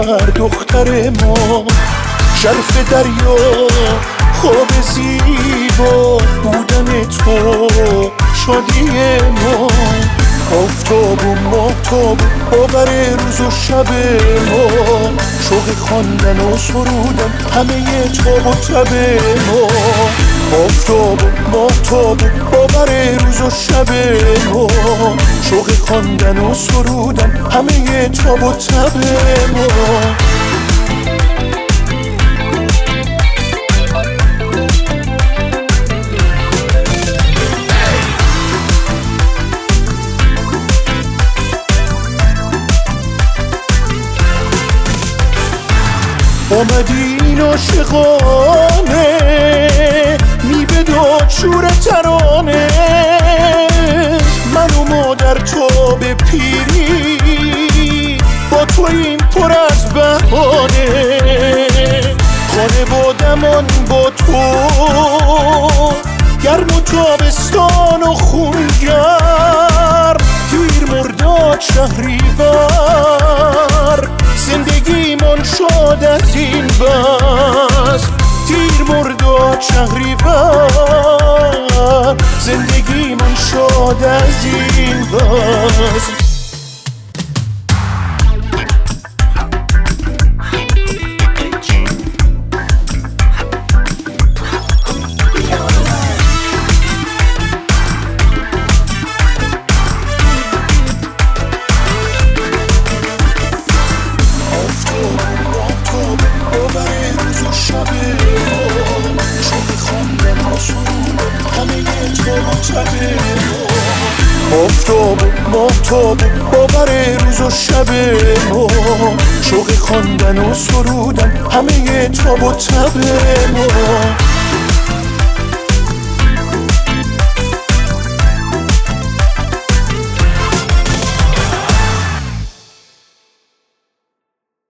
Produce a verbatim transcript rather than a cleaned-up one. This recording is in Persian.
کرد دختر ما. شرف دریا خواب زیبا بودن تو شادی ما. آفتاب و ماهتاب باور روز و شب ما. شوق خواندن و سرودن همه تاب و تب ما. آفتاب و ماهتاب باور روز و شب ما. شوق خواندن و سرودن همه تاب و تب ما. آمدین عاشقانه میوه داد شور ترانه. من و مادر تو به پیری با توییم پر از بهانه. خانوادمان با تو گرم و تابستان و خونگرم. تیر مرداد شهریور زندگیمون شد از این بس. تیر مرداد شهریور زندگیمون شد از این بس. آفتاب ماهتاب باور روز و شب ما. شوق خواندن و سرودن همه تاب و تب ما.